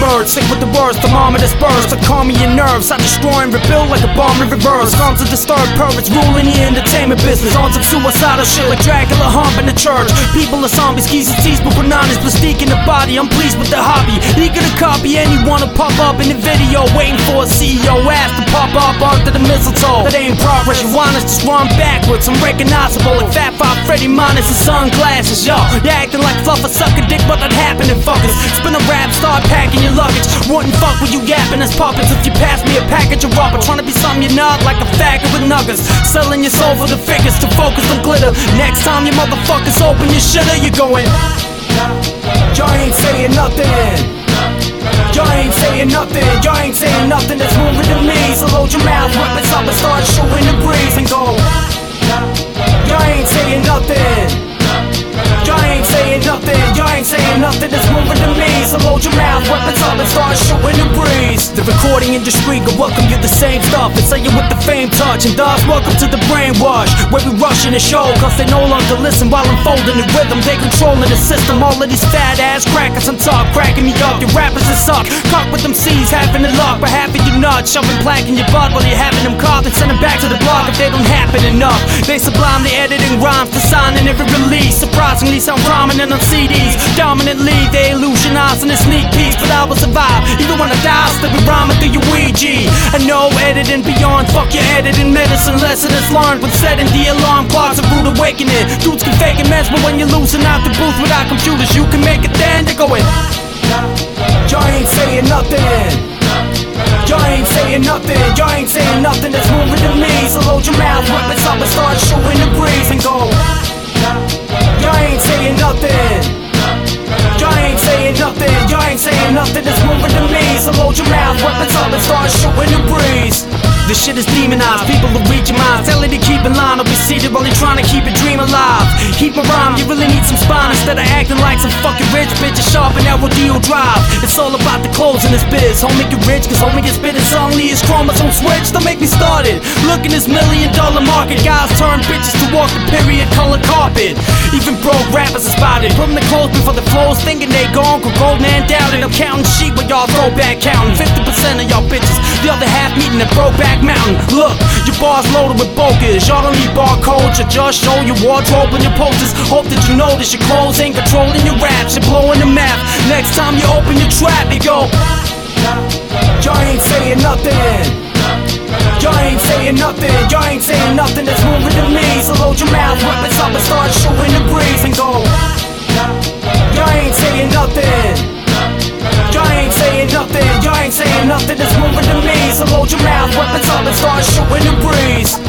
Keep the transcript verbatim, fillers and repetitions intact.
nerd, sick with the worst, the mom of this burst. To calm me your nerves, I destroy and rebuild like a bomb in reverse. Comes to disturb perverts, ruling the entertainment business. On some suicidal shit like Dracula humping the church. People are zombies, keys and teas, but bananas, plastique in the body. I'm pleased with the hobby, eager to copy anyone who pop up in the video. Waiting for a C E O ass to pop up under the mistletoe. That ain't progress, you want us to run backwards. I'm recognizable like Fat Five Freddy minus his sunglasses. Yo, you acting like fluff or suck a dick, but that happening, fuckers. Spin a rap, start packing your luggage. Wouldn't fuck with you yapping as puppets if you pass me a package of rubber. Trying to be something you're not, like a faggot with nuggets. Selling your soul for the figures to focus on glitter. Next time you motherfuckers open your shitter, you're going, y'all ain't saying nothing. Y'all ain't saying nothing. Y'all ain't saying nothing that's moving to me. So load your mouth, weapons up and start shooting the breeze and go, y'all ain't saying nothing. Y'all ain't saying nothing, y'all ain't saying nothing that's moving to me. So load your mouth, weapons up and start shooting the breeze. The recording industry go welcome you the same stuff and say you with the fame touch. And thus welcome to the brainwash, where we rushing the show cause they no longer listen while I'm folding the rhythm. They controlling the system, all of these fat ass crackers on top cracking me up. Your rappers that suck, cock with them C's, having the luck. But half of you nuts, shoving plaque in your butt while you're having them caught and send them back to the block if they don't happen enough. They sublime the editing rhymes to signing every release. Surprisingly sound prominent on C Ds. Dominantly they illusionize in a sneak peek, but I will survive even when I die. Still be rhyming through your Ouija. And no editing beyond, fuck your editing medicine. Lesson is learned when setting the alarm clocks. A rude awakening. Dudes can fake immense, but when you're losing out the booth without computers, you can make it. Then they're going, y'all ain't saying nothing. Y'all ain't saying nothing. Y'all ain't saying nothing that's moving to me. So load your mouth, weapons up and start shooting the breeze and go, y'all ain't saying nothing. Y'all ain't saying nothing. Y'all ain't saying nothing that's moving to me. So load your mouth, weapons up and start shooting the breeze. This shit is demonized, people will read your minds. Tell it to keep in line, I'll be seated while you're trying to keep a dream alive. Keep my rhyme, you really need some spine instead of acting like some fucking rich bitches sharp and L D O drive. It's all about the clothes in this biz. Homie get rich, cause homie gets spit. It's only his chromosome switch. Don't make me started. Look in this million dollar market. Guys turn bitches to walk the period color carpet. Even broke rappers are spotted. Putting the clothes before the flows, thinking they gone, cause gold man doubted. I'm counting sheep while y'all throw back counting. fifty percent of y'all bitches, the other half meeting the Brokeback Mountain. Look, your bars loaded with bogus. Y'all don't need barcodes, you just show your wardrobe and your posters. Hope that you notice your clothes ain't controlling your raps. You're blowing the map. Next time you open your trap, you go, y'all ain't saying nothing. Y'all ain't saying nothing. Y'all ain't saying nothing that's moving to me. So load your mouth, weapons up and start shooting the breeze and go, y'all ain't saying nothing. Y'all ain't saying nothing. Y'all ain't saying nothing that's moving to me. So load your mouth, weapons up and start shooting the breeze.